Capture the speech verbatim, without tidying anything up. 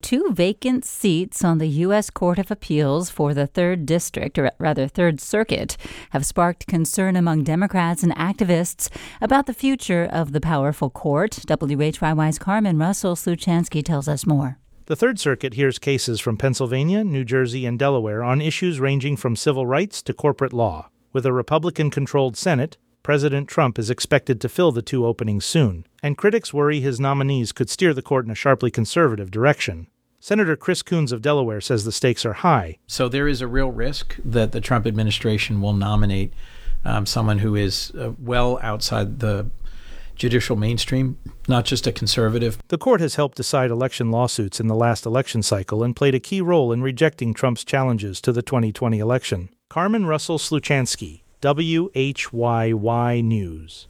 Two vacant seats on the U S Court of Appeals for the third District, or rather third Circuit, have sparked concern among Democrats and activists about the future of the powerful court. W H Y Y's Carmen Russell-Sluchansky tells us more. The Third Circuit hears cases from Pennsylvania, New Jersey, and Delaware on issues ranging from civil rights to corporate law. With a Republican-controlled Senate, President Trump is expected to fill the two openings soon, and critics worry his nominees could steer the court in a sharply conservative direction. Senator Chris Coons of Delaware says the stakes are high. So there is a real risk that the Trump administration will nominate um, someone who is uh, well outside the judicial mainstream, not just a conservative. The court has helped decide election lawsuits in the last election cycle and played a key role in rejecting Trump's challenges to the twenty twenty election. Carmen Russell-Sluchansky, W H Y Y News.